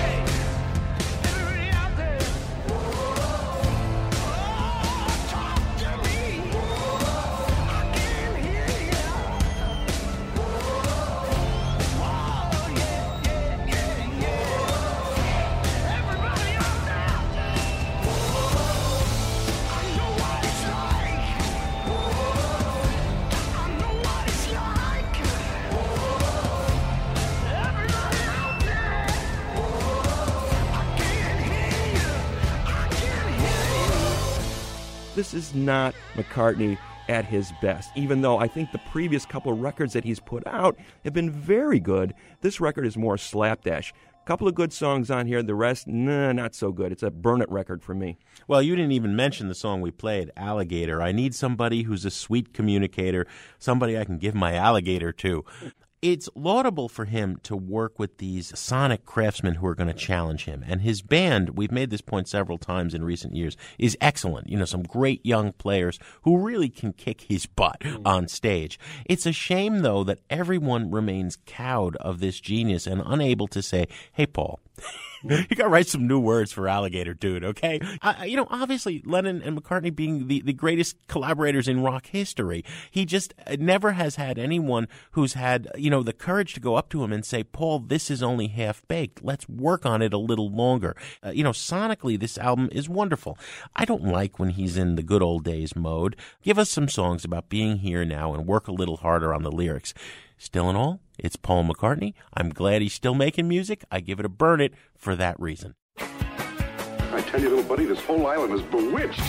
This is not McCartney at his best, even though I think the previous couple of records that he's put out have been very good. This record is more slapdash. A couple of good songs on here. The rest, nah, not so good. It's a burn it record for me. Well, you didn't even mention the song we played, Alligator. I need somebody who's a sweet communicator, somebody I can give my alligator to. It's laudable for him to work with these sonic craftsmen who are going to challenge him. And his band, we've made this point several times in recent years, is excellent. You know, some great young players who really can kick his butt on stage. It's a shame, though, that everyone remains cowed of this genius and unable to say, hey, Paul, you got to write some new words for Alligator, dude, okay? Uh, you know, obviously, Lennon and McCartney being the, the greatest collaborators in rock history, he just never has had anyone who's had, you know, the courage to go up to him and say, Paul, this is only half-baked. Let's work on it a little longer. Uh, you know, sonically, this album is wonderful. I don't like when he's in the good old days mode. Give us some songs about being here now and work a little harder on the lyrics. Still in all, it's Paul McCartney. I'm glad he's still making music. I give it a burn it for that reason. I tell you, little buddy, this whole island is bewitched.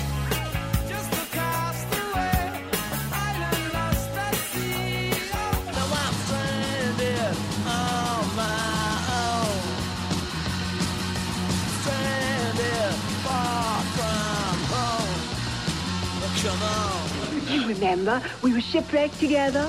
You remember, we were shipwrecked together.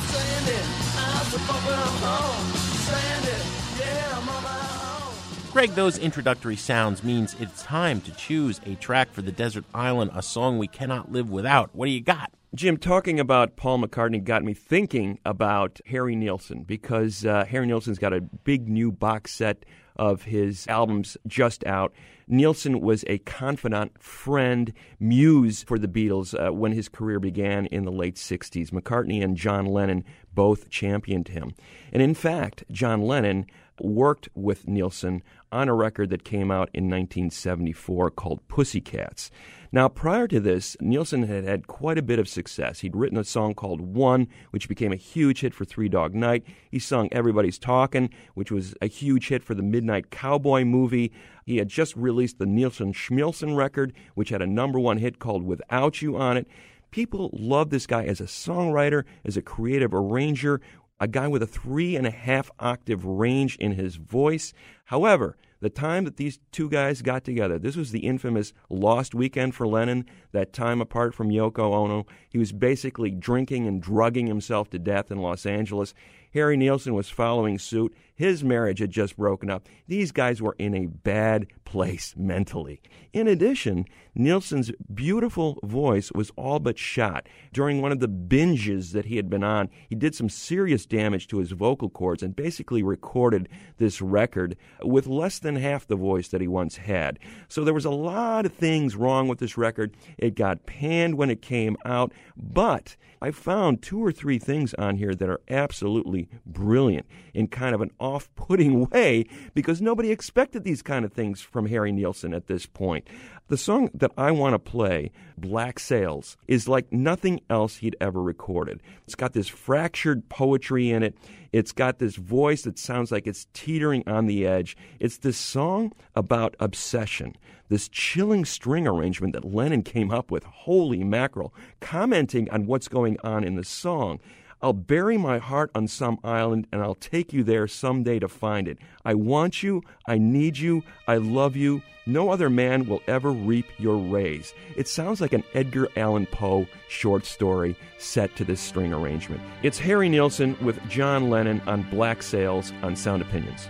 Greg, those introductory sounds means it's time to choose a track for the desert island, a song we cannot live without. What do you got? Jim, talking about Paul McCartney got me thinking about Harry Nilsson, because uh, Harry Nilsson's got a big new box set of his albums just out. Nilsson was a confidant, friend, muse for the Beatles uh, when his career began in the late sixties. McCartney and John Lennon both championed him. And in fact, John Lennon worked with Nilsson on a record that came out in nineteen seventy-four called Pussycats. Now, prior to this, Nilsson had had quite a bit of success. He'd written a song called One, which became a huge hit for Three Dog Night. He sung Everybody's Talkin', which was a huge hit for the Midnight Cowboy movie. He had just released the Nilsson Schmilsson record, which had a number one hit called Without You on it. People loved this guy as a songwriter, as a creative arranger, a guy with a three and a half octave range in his voice. However, the time that these two guys got together, this was the infamous Lost Weekend for Lennon, that time apart from Yoko Ono. He was basically drinking and drugging himself to death in Los Angeles. Harry Nilsson was following suit. His marriage had just broken up. These guys were in a bad place mentally. In addition, Nilsson's beautiful voice was all but shot. During one of the binges that he had been on, he did some serious damage to his vocal cords and basically recorded this record with less than half the voice that he once had. So there was a lot of things wrong with this record. It got panned when it came out, but I found two or three things on here that are absolutely brilliant in kind of an off-putting way, because nobody expected these kind of things from Harry Nilsson at this point. The song that I want to play, Black Sails, is like nothing else he'd ever recorded. It's got this fractured poetry in it. It's got this voice that sounds like it's teetering on the edge. It's this song about obsession, this chilling string arrangement that Lennon came up with. Holy mackerel. Commenting on what's going on in the song. I'll bury my heart on some island, and I'll take you there someday to find it. I want you, I need you, I love you. No other man will ever reap your rays. It sounds like an Edgar Allan Poe short story set to this string arrangement. It's Harry Nilsson with John Lennon on Black Sails on Sound Opinions.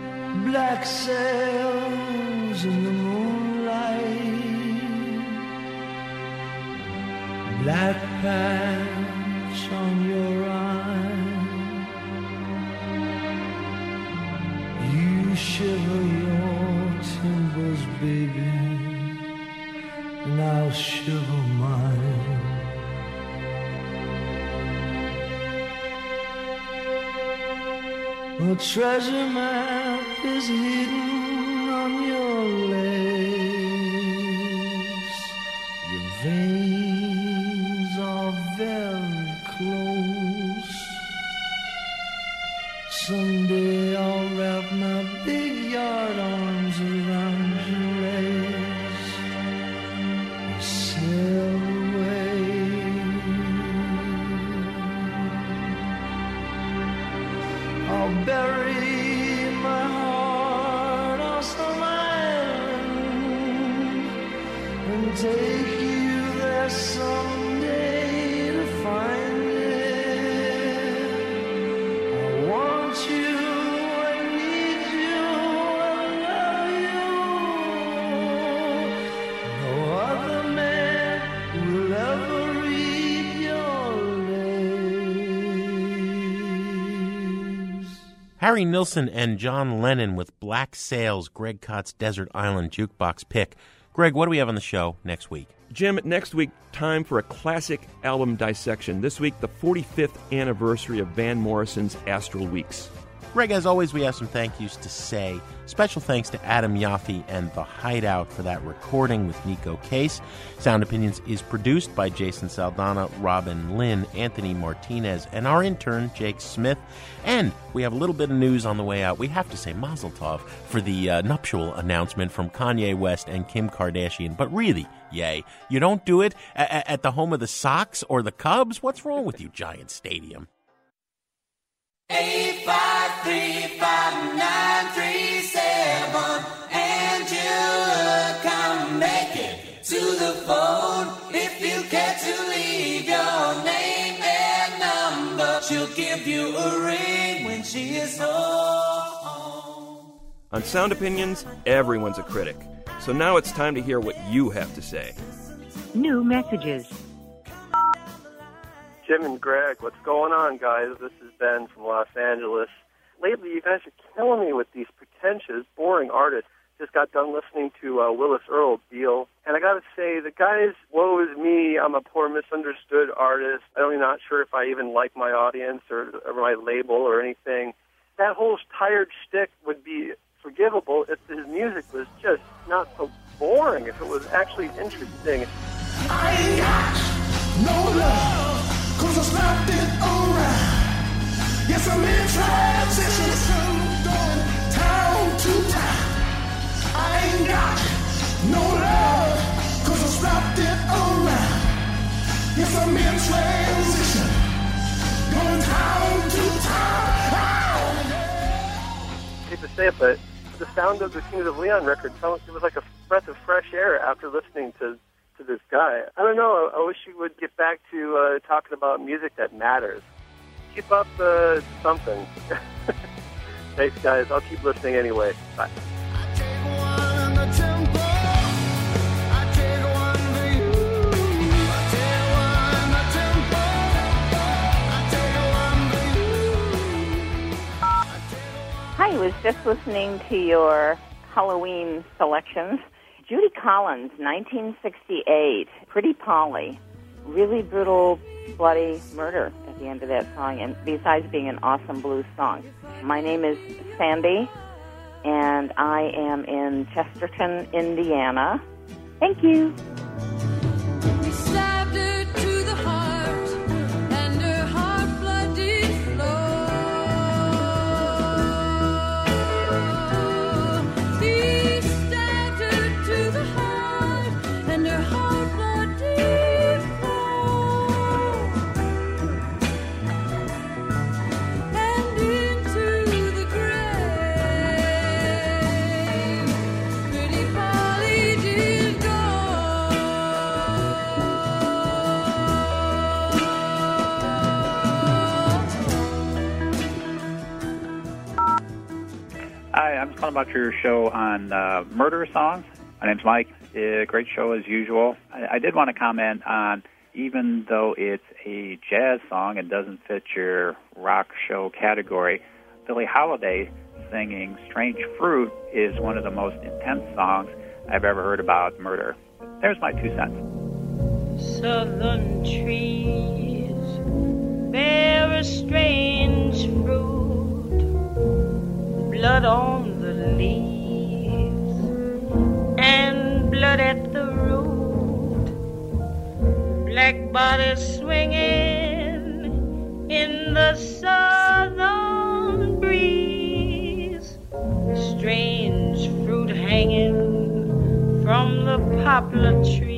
Black sails in the moonlight, black patch on your eye. You shiver your timbers, baby, and I'll shiver mine. A treasure map is hidden on your legs. Your veins are very close. Someday I'll wrap my big yard arms around your legs and sail away. I'll bury my heart can take you there someday to find it. I want you, I need you, I love you. No other man will ever read your lips. Harry Nilsson and John Lennon with Black Sails, Greg Kott's Desert Island Jukebox pick. Greg, what do we have on the show next week? Jim, next week, time for a classic album dissection. This week, the forty-fifth anniversary of Van Morrison's Astral Weeks. Greg, as always, we have some thank yous to say. Special thanks to Adam Yaffe and The Hideout for that recording with Nico Case. Sound Opinions is produced by Jason Saldana, Robin Lynn, Anthony Martinez, and our intern, Jake Smith. And we have a little bit of news on the way out. We have to say Mazel Tov for the uh, nuptial announcement from Kanye West and Kim Kardashian. But really, yay, you don't do it a- at the home of the Sox or the Cubs? What's wrong with you, Giant Stadium? Eight five three five nine three seven, and you come make it to the phone. If you care to leave your name and number, she'll give you a ring when she is home. On Sound Opinions, everyone's a critic. So now it's time to hear what you have to say. New messages. Jim and Greg, what's going on, guys? This is Ben from Los Angeles. Lately, you guys are killing me with these pretentious, boring artists. Just got done listening to uh, Willis Earl Deal, and I got to say, the guys, woe is me, I'm a poor, misunderstood artist. I'm not sure if I even like my audience or, or my label or anything. That whole tired shtick would be forgivable if his music was just not so boring, if it was actually interesting. I ain't got no love. Cause I slapped it around. Yes, I'm in transition, going town to town. I ain't got no love, cause I slapped it around. Yes, I'm in transition, going town to town. I hate to say it, but the sound of the Kings of Leon record, it was like a breath of fresh air after listening to to this guy. I don't know, I, I wish you would get back to uh, talking about music that matters. Keep up uh, something. Thanks, guys. I'll keep listening anyway. Bye. Hi, I was just listening to your Halloween selections. Judy Collins, nineteen sixty-eight, Pretty Polly. Really brutal, bloody murder at the end of that song, and besides being an awesome blues song. My name is Sandy, and I am in Chesterton, Indiana. Thank you. He stabbed her to the heart, and her heart blood did flow. He stabbed her to the heart, and her heart blood did flow. And into the grave, Pretty Polly did go. Hi, I'm just calling about your show on uh, murder songs. My name's Mike. Uh, great show as usual. I, I did want to comment on, even though it's a jazz song and doesn't fit your rock show category, Billie Holiday singing Strange Fruit is one of the most intense songs I've ever heard about murder. There's my two cents. Southern trees bear a strange fruit, blood on the leaves and blood at the root, black bodies swinging in the southern breeze, strange fruit hanging from the poplar trees.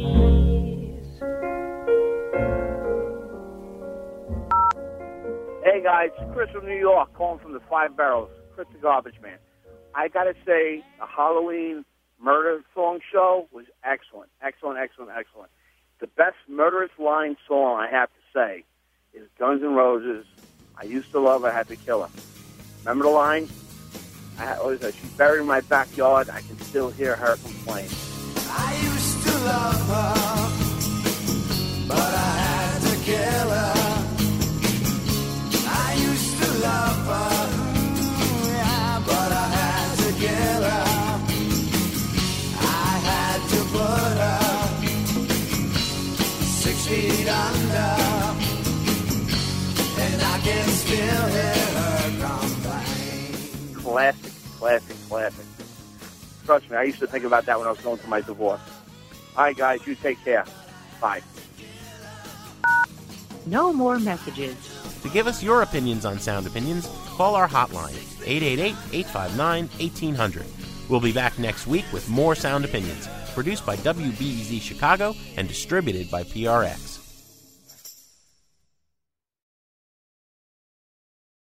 Hey guys, Chris from New York, calling from the Five Barrels. Chris the Garbage Man. I gotta say, the Halloween Murder Song Show was excellent, excellent, excellent, excellent. The best Murderous Line song, I have to say, is Guns N' Roses, I Used to Love Her, Had to Kill Her. Remember the line? I, what is that? She's buried in my backyard. I can still hear her complain. I used to love her, but I had to kill her. I used to love her, yeah, but I had to kill her. I had to put her six feet under, and I can still hear her complain. Classic, classic, classic. Trust me, I used to think about that when I was going through my divorce. All right, guys, you take care. Bye. No more messages. To give us your opinions on Sound Opinions, call our hotline, eight eight eight, eight five nine, one eight zero zero. We'll be back next week with more Sound Opinions, produced by W B E Z Chicago and distributed by P R X.